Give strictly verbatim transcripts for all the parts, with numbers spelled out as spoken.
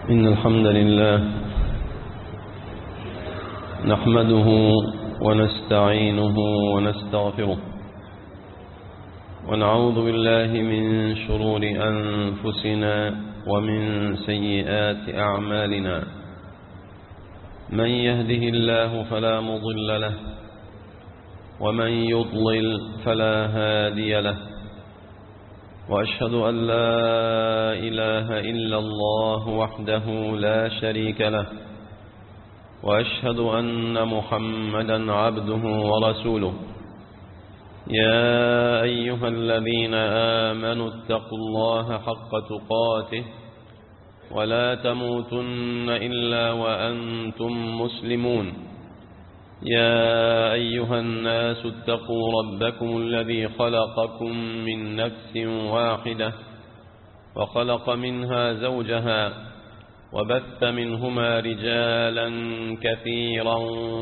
إن الحمد لله نحمده ونستعينه ونستغفره ونعوذ بالله من شرور أنفسنا ومن سيئات أعمالنا. من يهده الله فلا مضل له ومن يضلل فلا هادي له، وأشهد أن لا إله إلا الله وحده لا شريك له، وأشهد أن محمدا عبده ورسوله. يا أيها الذين آمنوا اتقوا الله حق تقاته ولا تموتن إلا وأنتم مسلمون. يا أيها الناس اتقوا ربكم الذي خلقكم من نفس واحدة وخلق منها زوجها وبث منهما رجالا كثيرا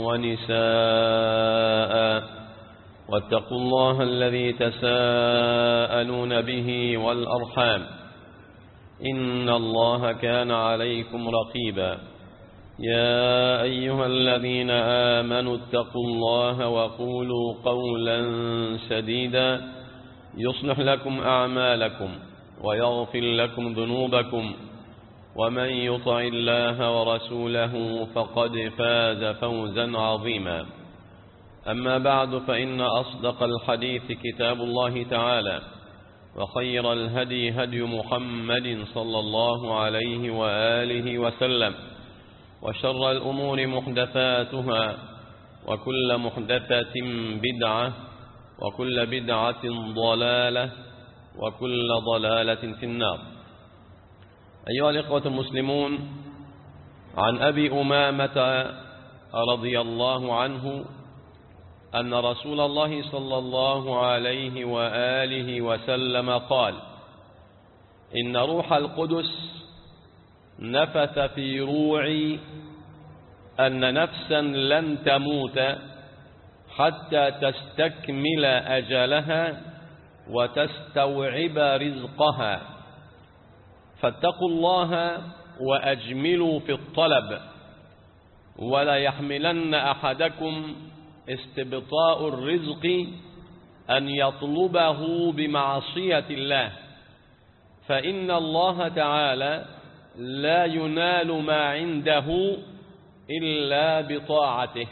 ونساء، واتقوا الله الذي تساءلون به والأرحام إن الله كان عليكم رقيبا. يا أيها الذين آمنوا اتقوا الله وقولوا قولا سديدا يصلح لكم أعمالكم ويغفر لكم ذنوبكم، ومن يطع الله ورسوله فقد فاز فوزا عظيما. أما بعد، فإن أصدق الحديث كتاب الله تعالى، وخير الهدي هدي محمد صلى الله عليه وآله وسلم، وشر الأمور محدثاتها، وكل محدثة بدعة، وكل بدعة ضلالة، وكل ضلالة في النار. أيها الإخوة المسلمون، عن أبي أمامة رضي الله عنه أن رسول الله صلى الله عليه وآله وسلم قال: إن روح القدس نفث في روعي أن نفسا لن تموت حتى تستكمل أجلها وتستوعب رزقها، فاتقوا الله وأجملوا في الطلب، ولا يحملن أحدكم استبطاء الرزق أن يطلبه بمعصية الله، فإن الله تعالى لا ينال ما عنده إلا بطاعته.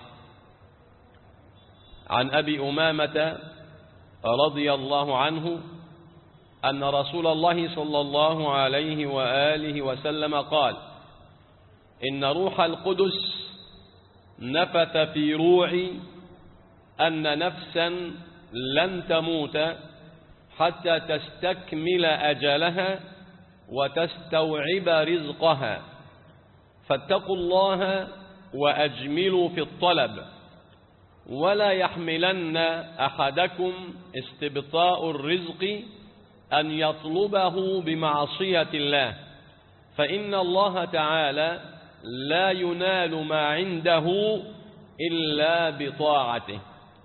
عن أبي أمامة رضي الله عنه أن رسول الله صلى الله عليه وآله وسلم قال: إن روح القدس نفث في روعي أن نفسا لن تموت حتى تستكمل أجلها وتستوعب رزقها، فاتقوا الله وأجملوا في الطلب، ولا يحملن أحدكم استبطاء الرزق أن يطلبه بمعصية الله، فإن الله تعالى لا ينال ما عنده إلا بطاعته.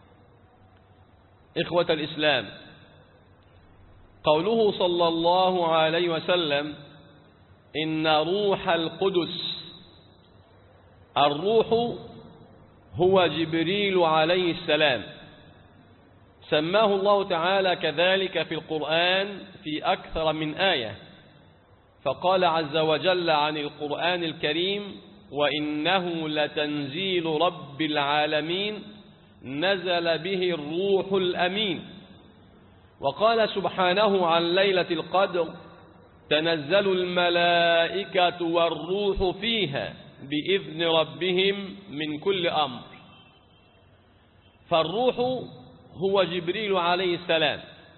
إخوة الإسلام، قوله صلى الله عليه وسلم إن روح القدس، الروح هو جبريل عليه السلام، سماه الله تعالى كذلك في القرآن في أكثر من آية، فقال عز وجل عن القرآن الكريم: وإنه لتنزيل رب العالمين نزل به الروح الأمين. وقال سبحانه عن ليلة القدر: تنزل الملائكة والروح فيها بإذن ربهم من كل أمر. فالروح هو جبريل عليه السلام،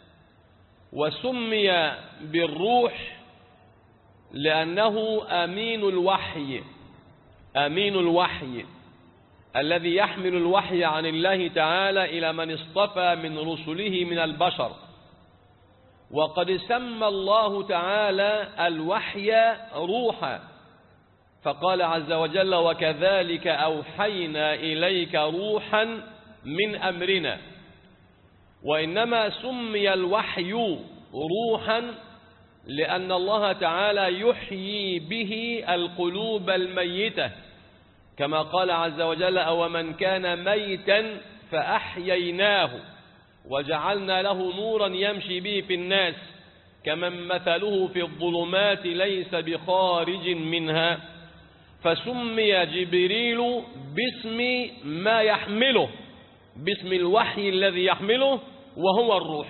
وسمي بالروح لأنه أمين الوحي، أمين الوحي الذي يحمل الوحي عن الله تعالى إلى من اصطفى من رسله من البشر. وقد سمى الله تعالى الوحي روحا، فقال عز وجل: وكذلك أوحينا إليك روحا من أمرنا. وإنما سمي الوحي روحا لأن الله تعالى يحيي به القلوب الميتة، كما قال عز وجل: أومن كان ميتا فأحييناه وجعلنا له نورا يمشي به في الناس كمن مثله في الظلمات ليس بخارج منها. فسمي جبريل باسم ما يحمله، باسم الوحي الذي يحمله، وهو الروح.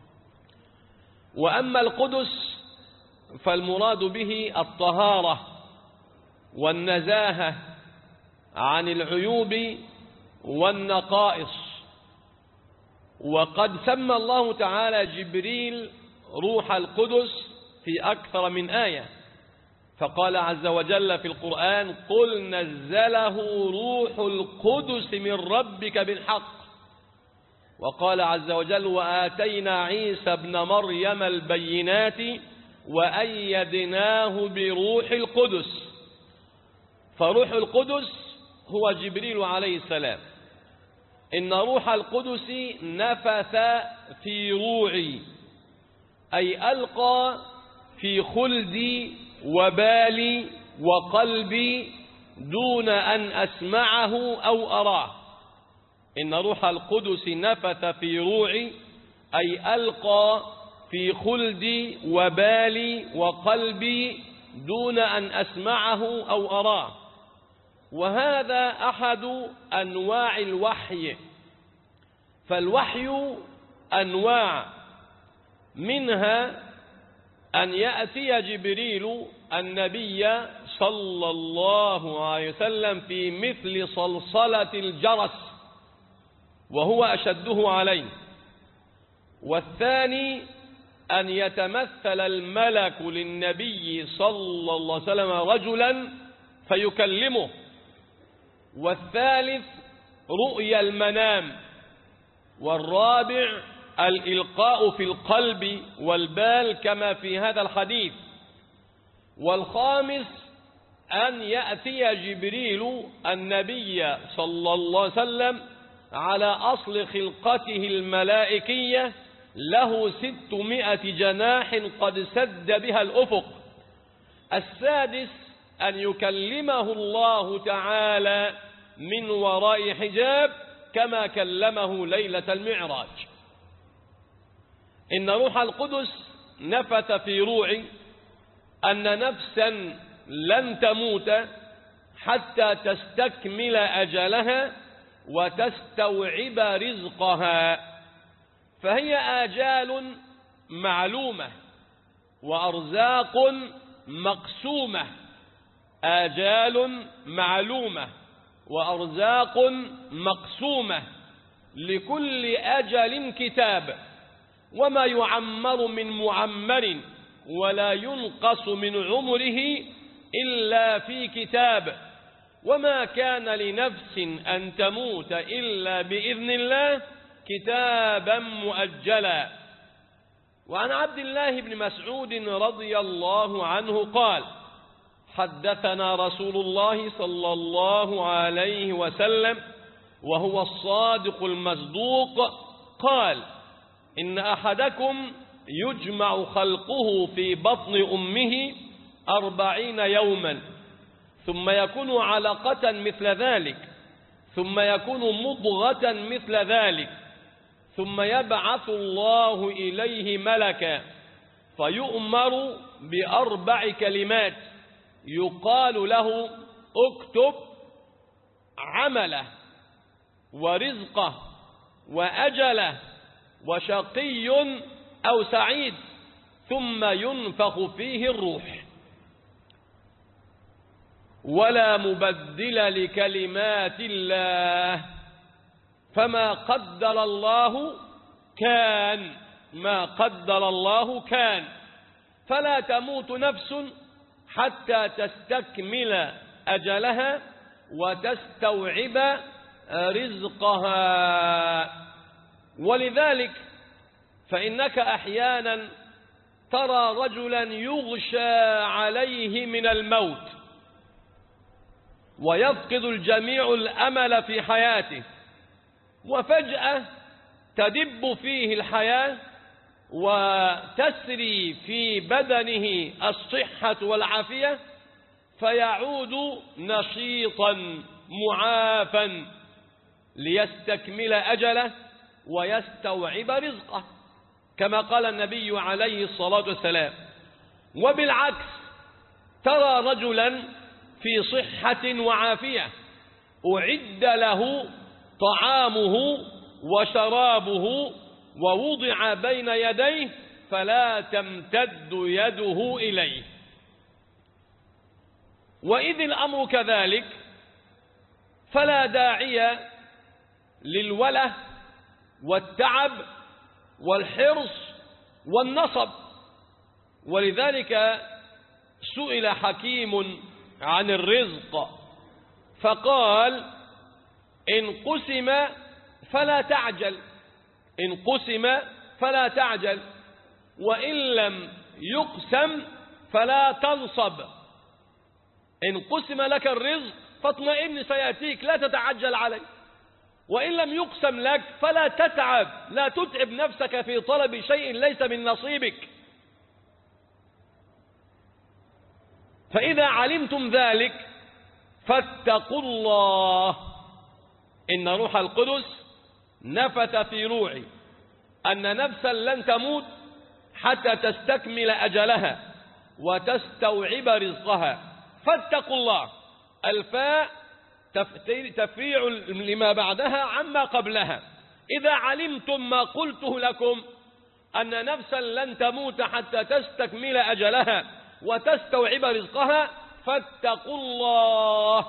وأما القدس فالمراد به الطهارة والنزاهة عن العيوب والنقائص. وقد سمى الله تعالى جبريل روح القدس في أكثر من آية، فقال عز وجل في القرآن: قل نزله روح القدس من ربك بالحق. وقال عز وجل: وآتينا عيسى ابن مريم البينات وأيدناه بروح القدس. فروح القدس هو جبريل عليه السلام. إن روح القدس نفث في روعي، أي ألقى في خلدي وبالي وقلبي دون أن أسمعه أو أراه. إن روح القدس نفث في روعي، أي ألقى في خلدي وبالي وقلبي دون أن أسمعه أو أراه. وهذا أحد أنواع الوحي. فالوحي أنواع، منها أن يأتي جبريل النبي صلى الله عليه وسلم في مثل صلصلة الجرس وهو أشده عليه. والثاني أن يتمثل الملك للنبي صلى الله عليه وسلم رجلا فيكلمه. والثالث رؤيا المنام. والرابع الإلقاء في القلب والبال كما في هذا الحديث. والخامس أن يأتي جبريل النبي صلى الله عليه وسلم على أصل خلقته الملائكية له ستمائة جناح قد سد بها الأفق. السادس أن يكلمه الله تعالى من وراء حجاب كما كلمه ليلة المعراج. إن روح القدس نفث في روعي أن نفسا لن تموت حتى تستكمل أجلها وتستوعب رزقها، فهي آجال معلومة وأرزاق مقسومة. آجال معلومة وأرزاق مقسومة، لكل أجل كتاب، وما يعمر من معمر ولا ينقص من عمره إلا في كتاب، وما كان لنفس أن تموت إلا بإذن الله كتابا مؤجلا. وعن عبد الله بن مسعود رضي الله عنه قال: حدثنا رسول الله صلى الله عليه وسلم وهو الصادق المصدوق قال: إن أحدكم يجمع خلقه في بطن أمه أربعين يوما ثم يكون علقة مثل ذلك ثم يكون مضغة مثل ذلك ثم يبعث الله إليه ملكا فيؤمر بأربع كلمات يقال له: اكتب عمله ورزقه وأجله وشقي أو سعيد، ثم ينفخ فيه الروح. ولا مبدل لكلمات الله، فما قدر الله كان، ما قدر الله كان. فلا تموت نفس حتى تستكمل أجلها وتستوعب رزقها. ولذلك فإنك أحيانا ترى رجلا يغشى عليه من الموت ويفقد الجميع الأمل في حياته، وفجأة تدب فيه الحياة وتسري في بدنه الصحة والعافية، فيعود نشيطا معافا ليستكمل أجله ويستوعب رزقه، كما قال النبي عليه الصلاة والسلام. وبالعكس ترى رجلا في صحة وعافية أعد له طعامه وشرابه ووضع بين يديه فلا تمتد يده إليه. وإذ الأمر كذلك فلا داعي للوله والتعب والحرص والنصب. ولذلك سئل حكيم عن الرزق فقال: إن قسم فلا تعجل، إن قسم فلا تعجل، وإن لم يقسم فلا تنصب. إن قسم لك الرزق فاطمئن سيأتيك، لا تتعجل عليه. وإن لم يقسم لك فلا تتعب، لا تتعب نفسك في طلب شيء ليس من نصيبك. فإذا علمتم ذلك فاتقوا الله. إن روح القدس نفث في روعي أن نفسا لن تموت حتى تستكمل أجلها وتستوعب رزقها، فاتقوا الله. الفاء تفريع لما بعدها عما قبلها. إذا علمتم ما قلته لكم أن نفسا لن تموت حتى تستكمل أجلها وتستوعب رزقها، فاتقوا الله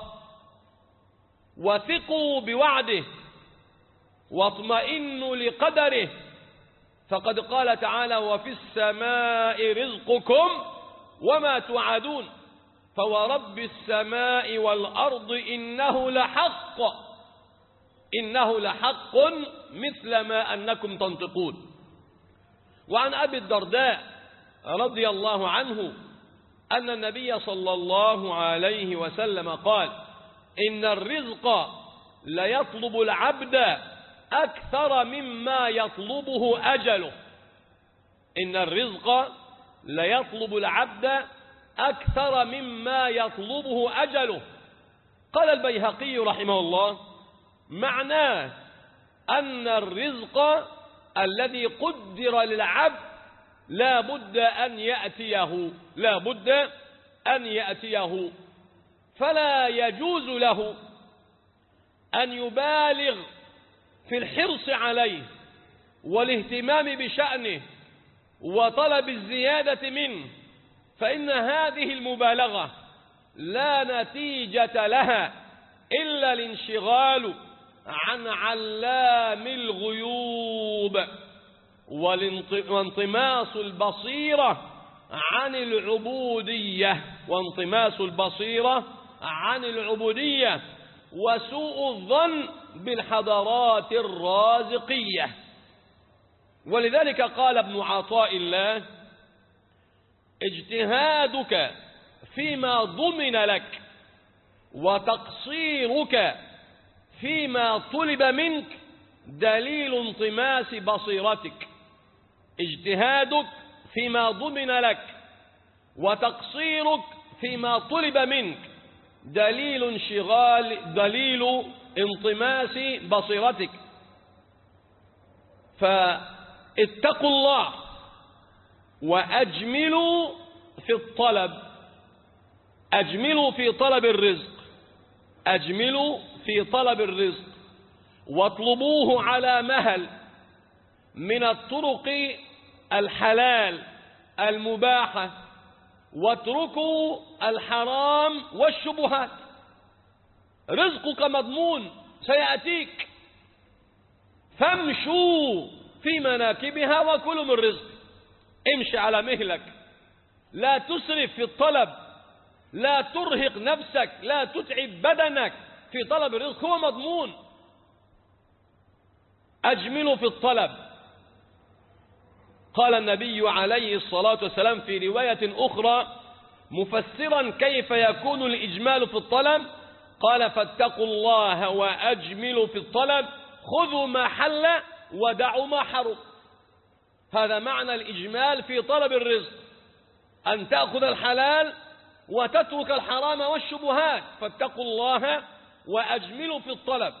وثقوا بوعده واطمئنوا لقدره، فقد قال تعالى: وفي السماء رزقكم وما توعدون فورب السماء والأرض إنه لحق إنه لحق مثل ما أنكم تنطقون. وعن أبي الدرداء رضي الله عنه أن النبي صلى الله عليه وسلم قال: إن الرزق ليطلب العبد أكثر مما يطلبه أجله. إن الرزق ليطلب العبد أكثر مما يطلبه أجله. قال البيهقي رحمه الله: معناه أن الرزق الذي قدر للعبد لا بد أن يأتيه لا بد أن يأتيه فلا يجوز له أن يبالغ في الحرص عليه والاهتمام بشأنه وطلب الزيادة منه، فإن هذه المبالغة لا نتيجة لها إلا الانشغال عن علام الغيوب وانطماس البصيرة عن العبودية وانطماس البصيرة عن العبودية وسوء الظن بالحضارات الرازقية. ولذلك قال ابن عطاء الله: اجتهادك فيما ضمن لك وتقصيرك فيما طلب منك دليل انطماس بصيرتك. اجتهادك فيما ضمن لك وتقصيرك فيما طلب منك دليل انشغال دليل انطماس بصيرتك. فاتقوا الله وأجملوا في الطلب، أجملوا في طلب الرزق أجملوا في طلب الرزق واطلبوه على مهل من الطرق الحلال المباحة، واتركوا الحرام والشبهات. رزقك مضمون سيأتيك، فامشوا في مناكبها وكلوا من رزق. امشي على مهلك، لا تسرف في الطلب، لا ترهق نفسك، لا تتعب بدنك في طلب الرزق، هو مضمون. أجملوا في الطلب. قال النبي عليه الصلاة والسلام في رواية أخرى مفسرا كيف يكون الإجمال في الطلب، قال: فاتقوا الله وأجملوا في الطلب، خذوا ما حل ودعوا ما حرم. هذا معنى الإجمال في طلب الرزق، أن تأخذ الحلال وتترك الحرام والشبهات، فاتقوا الله وأجملوا في الطلب.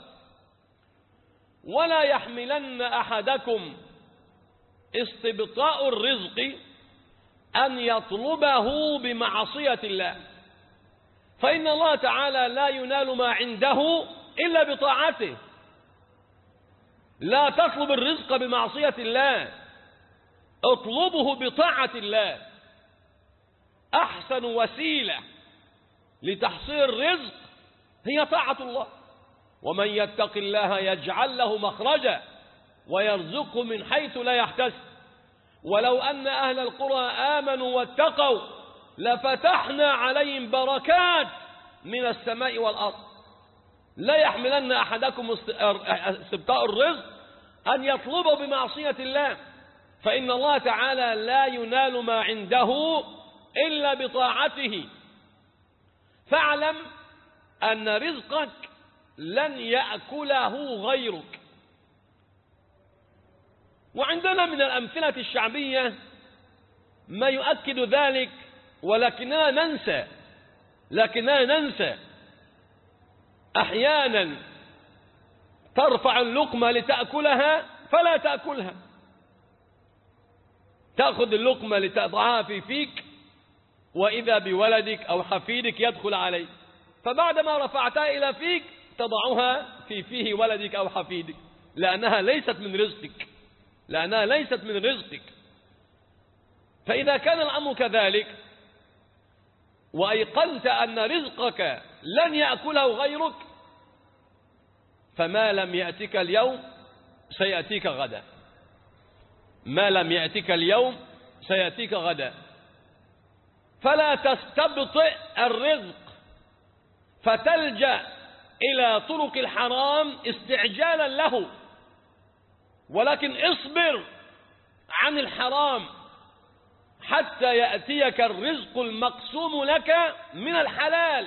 ولا يحملن أحدكم استبطاء الرزق أن يطلبه بمعصية الله، فإن الله تعالى لا ينال ما عنده إلا بطاعته. لا تطلب الرزق بمعصية الله، اطلبه بطاعة الله. أحسن وسيلة لتحصيل الرزق هي طاعة الله. ومن يتق الله يجعل له مخرجا ويرزقه من حيث لا يحتسب. ولو أن أهل القرى آمنوا واتقوا لفتحنا عليهم بركات من السماء والأرض. لا يحملن أحدكم استبطاء الرزق أن يطلبه بمعصية الله، فإن الله تعالى لا ينال ما عنده إلا بطاعته. فاعلم أن رزقك لن يأكله غيرك. وعندنا من الأمثلة الشعبية ما يؤكد ذلك، ولكننا ننسى لكننا ننسى أحيانا ترفع اللقمة لتأكلها فلا تأكلها، تأخذ اللقمة لتضعها في فيك وإذا بولدك أو حفيدك يدخل عليك، فبعدما رفعتها إلى فيك تضعها في فيه ولدك أو حفيدك، لأنها ليست من رزقك لأنها ليست من رزقك. فإذا كان الأمر كذلك وأيقنت أن رزقك لن يأكله غيرك، فما لم يأتك اليوم سيأتيك غدا. ما لم يأتك اليوم سيأتيك غدا. فلا تستبطئ الرزق فتلجأ إلى طرق الحرام استعجالا له، ولكن اصبر عن الحرام حتى يأتيك الرزق المقسوم لك من الحلال.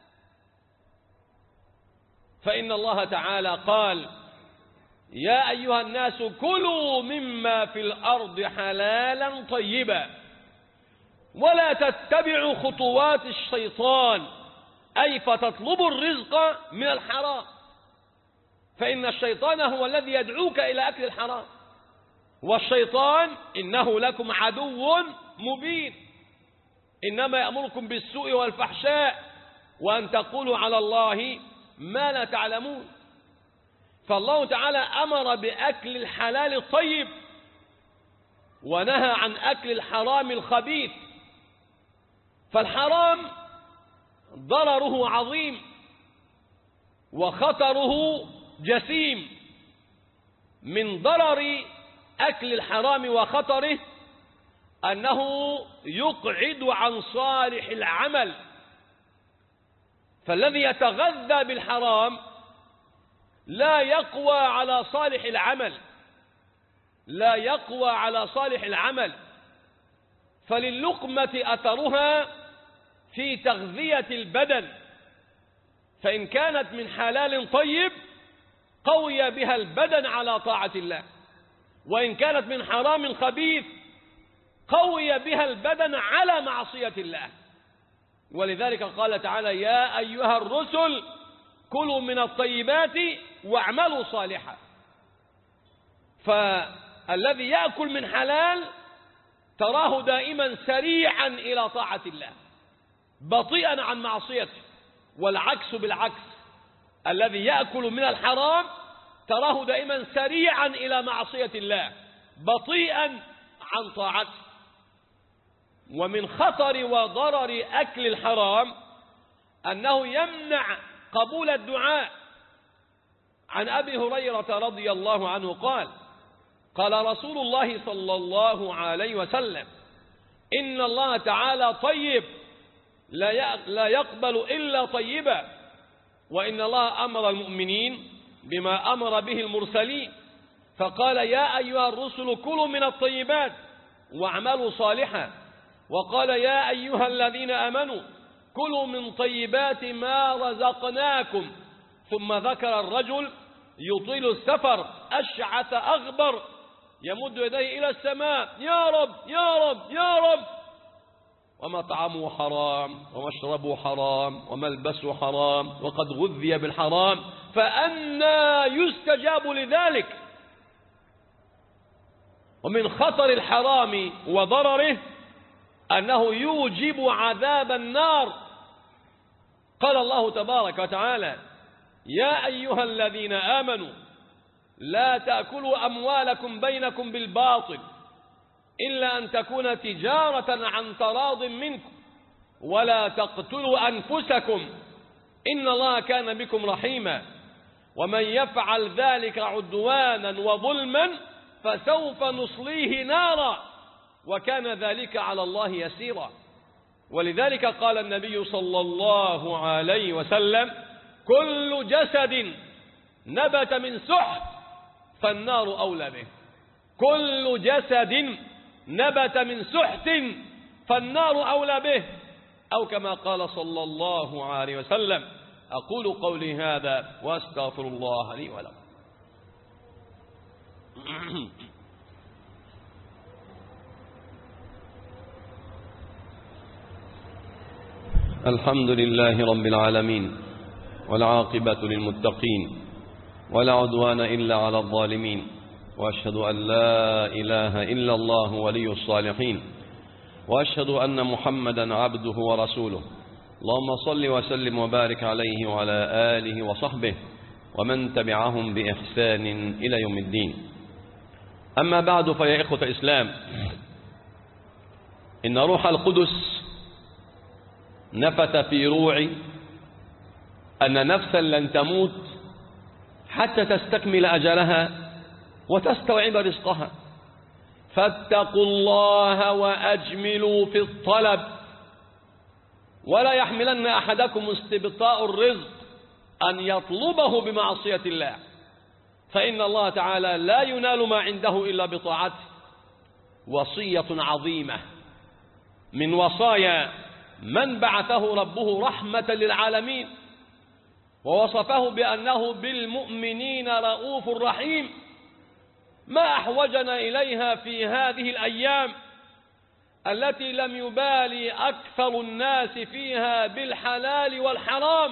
فإن الله تعالى قال: يا أيها الناس كلوا مما في الأرض حلالا طيبا ولا تتبعوا خطوات الشيطان، أي فتطلبوا الرزق من الحرام، فإن الشيطان هو الذي يدعوك إلى أكل الحرام، والشيطان إنه لكم عدو مبين، إنما يأمركم بالسوء والفحشاء وأن تقولوا على الله ما لا تعلمون. فالله تعالى أمر بأكل الحلال الطيب ونهى عن أكل الحرام الخبيث. فالحرام ضرره عظيم وخطره جسيم. من ضرر أكل الحرام وخطره أنه يقعد عن صالح العمل، فالذي يتغذى بالحرام لا يقوى على صالح العمل لا يقوى على صالح العمل فللقمة أثرها في تغذية البدن، فإن كانت من حلال طيب قوي بها البدن على طاعة الله، وإن كانت من حرام خبيث قوي بها البدن على معصية الله. ولذلك قال تعالى: يا أيها الرسل كلوا من الطيبات واعملوا صالحا. فالذي يأكل من حلال تراه دائما سريعا إلى طاعة الله بطيئا عن معصيته، والعكس بالعكس، الذي يأكل من الحرام تراه دائما سريعا إلى معصية الله بطيئا عن طاعته. ومن خطر وضرر أكل الحرام أنه يمنع قبول الدعاء. عن أبي هريرة رضي الله عنه قال: قال رسول الله صلى الله عليه وسلم: إن الله تعالى طيب لا يقبل إلا طيبا، وإن الله أمر المؤمنين بما أمر به المرسلين، فقال: يا أيها الرسل كلوا من الطيبات واعملوا صالحا، وقال: يا أيها الذين آمنوا كلوا من طيبات ما رزقناكم. ثم ذكر الرجل يطيل السفر أشعث أغبر يمد يديه إلى السماء: يا رب يا رب يا رب، ومطعمه حرام ومشربه حرام وملبسه حرام وقد غذي بالحرام، فأنى يستجاب لذلك؟ ومن خطر الحرام وضرره أنه يوجب عذاب النار. قال الله تبارك وتعالى: يا أيها الذين آمنوا لا تأكلوا أموالكم بينكم بالباطل إلا أن تكون تجارة عن تراض منكم ولا تقتلوا أنفسكم إن الله كان بكم رحيما ومن يفعل ذلك عدوانا وظلما فسوف نصليه نارا وكان ذلك على الله يسيرا. ولذلك قال النبي صلى الله عليه وسلم: كل جسد نبت من سحت فالنار أولى به. كل جسد نبت من سحت فالنار أولى به، أو كما قال صلى الله عليه وسلم. أقول قولي هذا وأستغفر الله لي ولكم. الحمد لله رب العالمين والعاقبة للمتقين ولا عدوان إلا على الظالمين، وأشهد أن لا إله إلا الله ولي الصالحين، وأشهد أن محمدا عبده ورسوله. اللهم صل وسلم وبارك عليه وعلى آله وصحبه ومن تبعهم بإحسان إلى يوم الدين. أما بعد، فيا إخوة الإسلام، إن روح القدس نفث في روعي أن نفسا لن تموت حتى تستكمل أجلها وتستوعب رزقها، فاتقوا الله وأجملوا في الطلب، ولا يحملن أحدكم استبطاء الرزق أن يطلبه بمعصية الله، فإن الله تعالى لا ينال ما عنده إلا بطاعته. وصية عظيمة من وصايا من بعثه ربه رحمة للعالمين، ووصفه بأنه بالمؤمنين رؤوف رحيم، ما أحوجنا إليها في هذه الأيام التي لم يبالي أكثر الناس فيها بالحلال والحرام.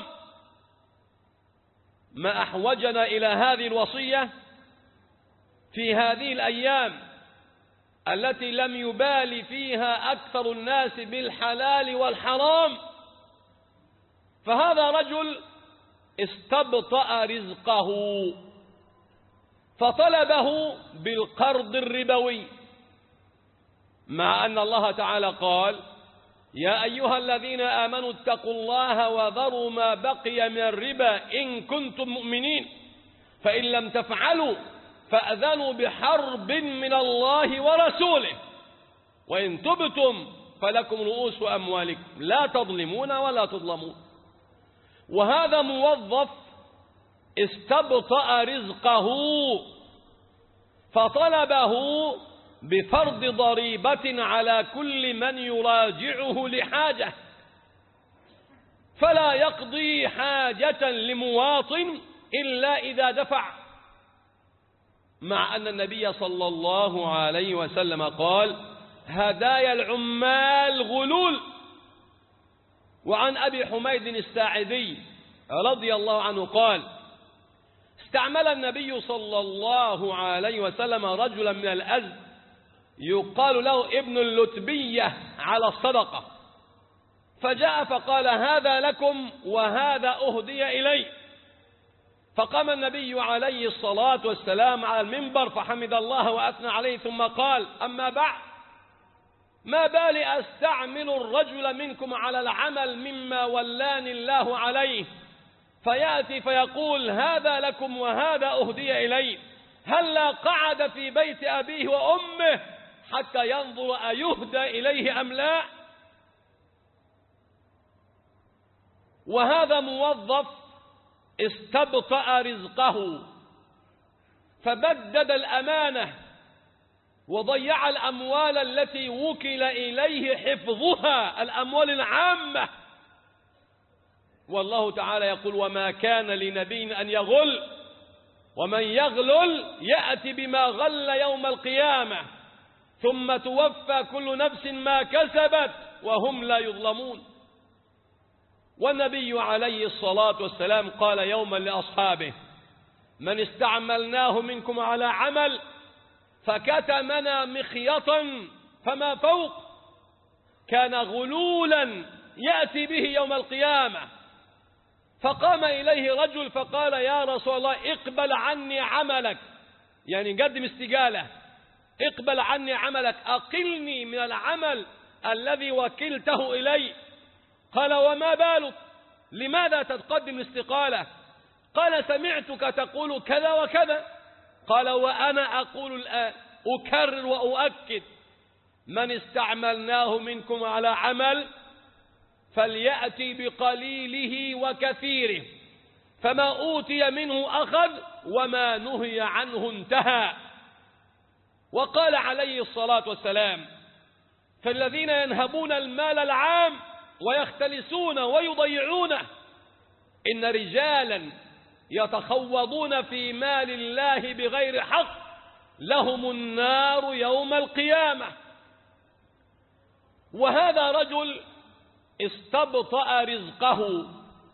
ما أحوجنا إلى هذه الوصية في هذه الأيام التي لم يبالي فيها أكثر الناس بالحلال والحرام. فهذا رجل استبطأ رزقه فطلبه بالقرض الربوي، مع أن الله تعالى قال: يا أيها الذين آمنوا اتقوا الله وذروا ما بقي من الربا إن كنتم مؤمنين، فإن لم تفعلوا فأذنوا بحرب من الله ورسوله، وإن تبتم فلكم رؤوس أموالكم لا تظلمون ولا تظلمون. وهذا موظف استبطأ رزقه فطلبه بفرض ضريبة على كل من يراجعه لحاجة، فلا يقضي حاجة لمواطن إلا إذا دفع، مع أن النبي صلى الله عليه وسلم قال: هدايا العمال غلول. وعن أبي حميد الساعدي رضي الله عنه قال: استعمل النبي صلى الله عليه وسلم رجلا من الأزد يقال له ابن اللتبية على الصدقة، فجاء فقال: هذا لكم وهذا أهدي إلي. فقام النبي عليه الصلاة والسلام على المنبر فحمد الله وأثنى عليه، ثم قال: أما بعد، ما بالي أستعمل الرجل منكم على العمل مما ولاني الله عليه، فيأتي فيقول: هذا لكم وهذا أهدي إلي، هلا قعد في بيت أبيه وأمه حتى ينظر أيهدى إليه أم لا. وهذا موظف استبطأ رزقه فبدد الأمانة وضيع الأموال التي وكل إليه حفظها، الأموال العامة. والله تعالى يقول: وما كان لنبي أن يغل ومن يغلل يأتي بما غل يوم القيامة ثم توفى كل نفس ما كسبت وهم لا يظلمون. والنبي عليه الصلاة والسلام قال يوما لأصحابه: من استعملناه منكم على عمل فكتمنا مخيطا فما فوق كان غلولا يأتي به يوم القيامة. فقام إليه رجل فقال: يا رسول الله اقبل عني عملك، يعني قدم استقالة، اقبل عني عملك، أقلني من العمل الذي وكلته إلي. قال: وما بالك؟ لماذا تتقدم الاستقالة؟ قال: سمعتك تقول كذا وكذا. قال: وأنا أقول الآن أكرر وأؤكد: من استعملناه منكم على عمل فليأتي بقليله وكثيره، فما أوتي منه أخذ وما نهي عنه انتهى. وقال عليه الصلاة والسلام: فالذين ينهبون المال العام ويختلسون ويضيعونه إن رجالا يتخوضون في مال الله بغير حق لهم النار يوم القيامة. وهذا رجل استبطأ رزقه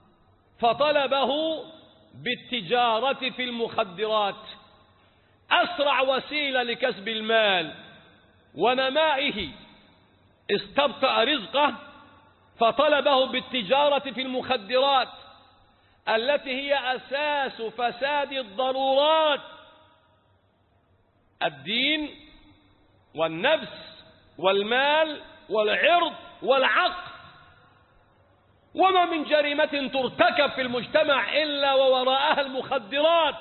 فطلبه بالتجارة في المخدرات، أسرع وسيلة لكسب المال ونمائه. استبطأ رزقه فطلبه بالتجارة في المخدرات التي هي أساس فساد الضرورات: الدين والنفس والمال والعرض والعقل. وما من جريمة ترتكب في المجتمع إلا ووراءها المخدرات.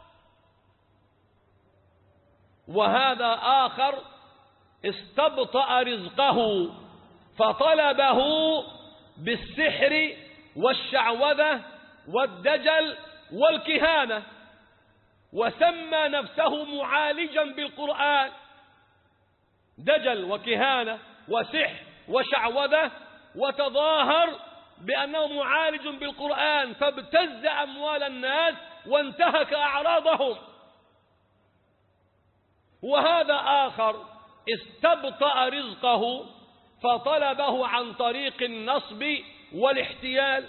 وهذا آخر استبطأ رزقه فطلبه بالسحر والشعوذة والدجل والكهانة، وسمى نفسه معالجا بالقرآن. دجل وكهانة وسحر وشعوذة، وتظاهر بأنه معالج بالقرآن، فابتز أموال الناس وانتهك أعراضهم. وهذا آخر استبطأ رزقه فطلبه عن طريق النصب والاحتيال،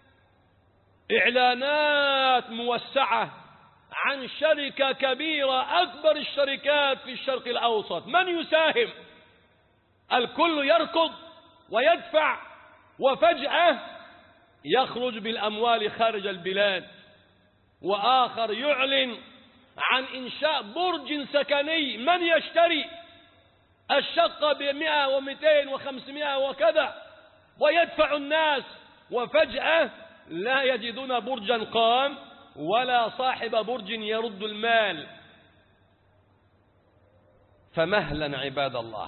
إعلانات موسعة عن شركة كبيرة أكبر الشركات في الشرق الأوسط، من يساهم؟ الكل يركض ويدفع، وفجأة يخرج بالأموال خارج البلاد. وآخر يعلن عن إنشاء برج سكني، من يشتري الشقة بمئة ومئتين وخمسمائة وكذا، ويدفع الناس، وفجأة لا يجدون برجا قام ولا صاحب برج يرد المال. فمهلا عباد الله.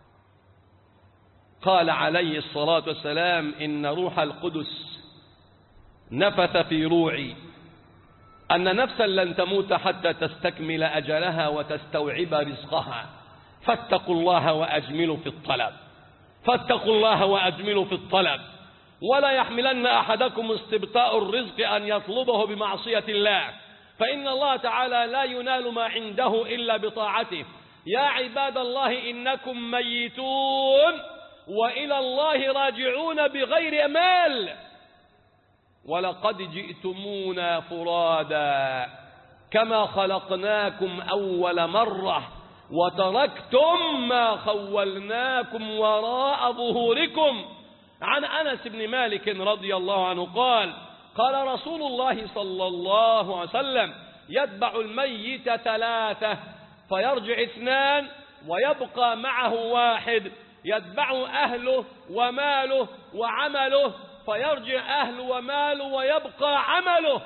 قال عليه الصلاة والسلام: إن روح القدس نفث في روعي أن نفسا لن تموت حتى تستكمل أجلها وتستوعب رزقها، فاتقوا الله وأجملوا في الطلب، فاتقوا الله وأجملوا في الطلب، ولا يحملن أحدكم استبطاء الرزق أن يطلبه بمعصية الله، فإن الله تعالى لا ينال ما عنده إلا بطاعته. يا عباد الله إنكم ميتون وإلى الله راجعون بغير أمال، ولقد جئتمونا فرادا كما خلقناكم أول مرة وتركتم ما خولناكم وراء ظهوركم. عن أنس بن مالك رضي الله عنه قال: قال رسول الله صلى الله عليه وسلم: يتبع الميت ثلاثة فيرجع اثنان ويبقى معه واحد، يتبعه أهله وماله وعمله، فيرجع أهله وماله ويبقى عمله.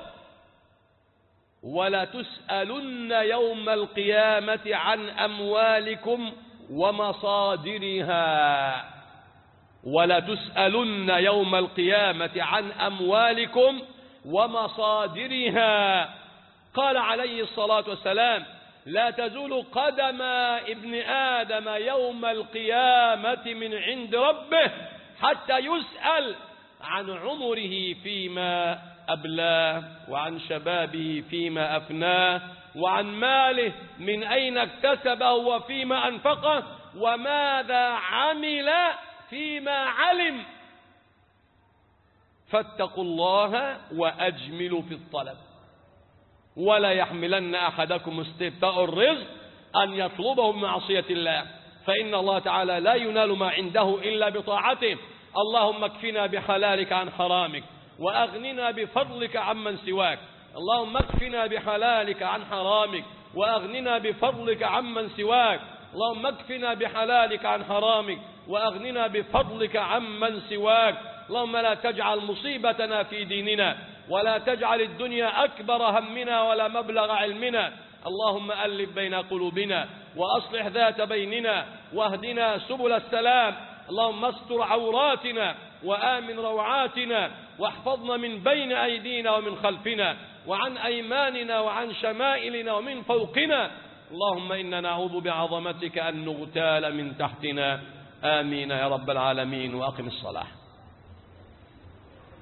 ولا تسألن يوم القيامة عن أموالكم ومصادرها، ولا تسألن يوم القيامة عن أموالكم ومصادرها. قال عليه الصلاة والسلام: لا تزول قدم ابن آدم يوم القيامة من عند ربه حتى يسأل عن عمره فيما أبلاه، وعن شبابه فيما أفناه، وعن ماله من أين اكتسبه وفيما أنفقه، وماذا عمل فيما علم. فاتقوا الله وأجملوا في الطلب، ولا يحملن أحدكم استبطاء الرزق أن يطلبه بمعصية الله، فإن الله تعالى لا ينال ما عنده إلا بطاعته. اللهم اكفنا بحلالك عن حرامك، وأغننا بفضلك عمن سواك. اللهم اكفنا بحلالك عن حرامك، وأغننا بفضلك عمن سواك. اللهم اكفنا بحلالك عن حرامك، وأغننا بفضلك عمن سواك. اللهم لا تجعل مصيبتنا في ديننا، ولا تجعل الدنيا أكبر همنا ولا مبلغ علمنا. اللهم ألف بين قلوبنا، وأصلح ذات بيننا، واهدنا سبل السلام. اللهم استر عوراتنا، وآمن روعاتنا، واحفظنا من بين أيدينا ومن خلفنا، وعن أيماننا، وعن شمائلنا، ومن فوقنا. اللهم إنا نعوذ بعظمتك أن نغتال من تحتنا. آمين يا رب العالمين. وأقم الصلاة.